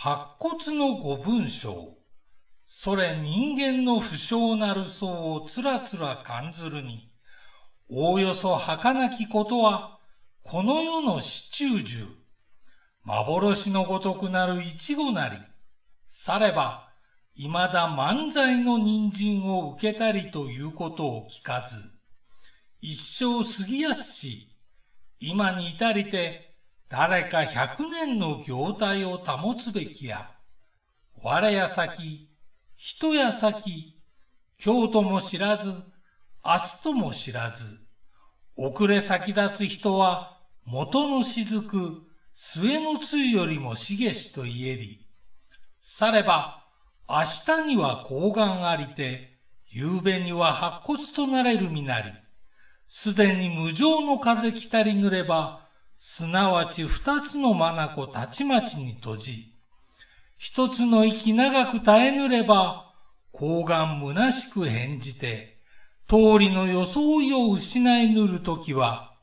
白骨の五文章。それ人間の不詳なる相をつらつら感ずるに、おおよそ儚きことは、この世の四中獣、幻のごとくなるイチゴなり、されば、いまだ万歳の人参を受けたりということを聞かず、一生過ぎやすし、今に至りて、誰か100年の業態を保つべきや、我や先、人や先、今日とも知らず、明日とも知らず、遅れ先立つ人は元の雫、末の露よりも茂しと言えり、されば明日には睾丸ありて、夕べには白骨となれる身なり、すでに無常の風来たりぬれば、すなわち二つの眼たちまちに閉じ、一つの息長く耐えぬれば、睾丸虚しく変じて、通りの装いを失いぬるときは、